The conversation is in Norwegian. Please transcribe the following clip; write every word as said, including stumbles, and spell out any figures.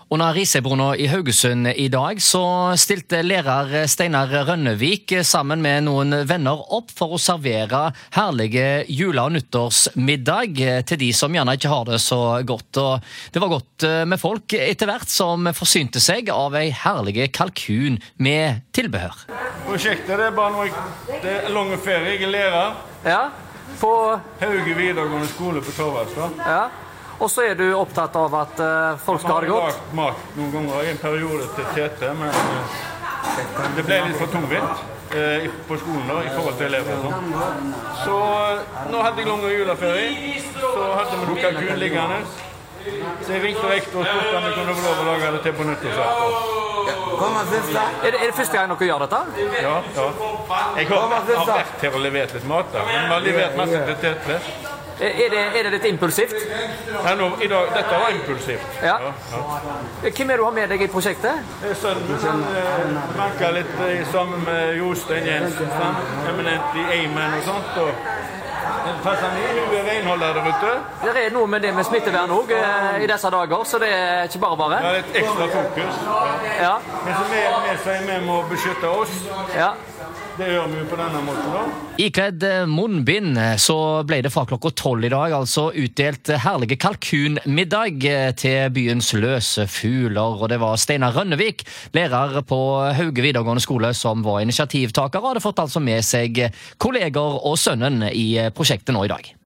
Under Risøybrua i Haugesund i dag så stilte lærer Steinar Rønnevik sammen med noen venner opp for å servere herlige jule- og nyttårsmiddag til de som gjerne ikke har det så godt. Og det var godt med folk etter hvert som forsynte seg av en herlig kalkun med tilbehør. Prosjektet det er bare noe, det er lange ferie, jeg er lærer. Ja, på Hauge videregående skole på Torvastad. Ja. Og så er du opptatt av at uh, folk skal ha det godt? Jeg har lagt mat noen ganger i en periode til Tete, men uh, det ble litt for tungvint uh, på skolen da, i forhold til elever og sånn. Så uh, nå hadde jeg lange juleferie, så hadde vi noe kalkun liggende. Så jeg ringte rektor og spurte om jeg kunne få lov å lage det til på nyttårsaften. Er det, er det første gang dere gjør dette? Ja, ja. Jeg har, har vært her og levert litt mat da, men vi har levert masse til Tete. Er det, er det litt impulsivt? Ja, nå, i dag, dette var impulsivt. Ja. Ja, ja. Hvem er du har med deg i prosjektet? Sønnen min eh, banket litt eh, sammen med Jostein Jensen, sant? Eminent i Eimen og sånt. Og en passer mye, hun er renholder der ute. Det er noe med det med smittevern også eh, i disse dager, så det er ikke bare bare. Det er et ekstra fokus. Ja. Ja. Men så vi, vi sier vi må beskytte oss. Ja. Det gjør vi jo på denne måten da. Ikledd munnbind så ble det fra klokka tolv i dag altså utdelt herlige kalkunmiddag til byens løse fugler, og det var Steinar Rønnevik, lærer på Hauge videregående skole, som var initiativtaker og hadde fått altså med seg kolleger og sønnen i prosjektet nå i dag.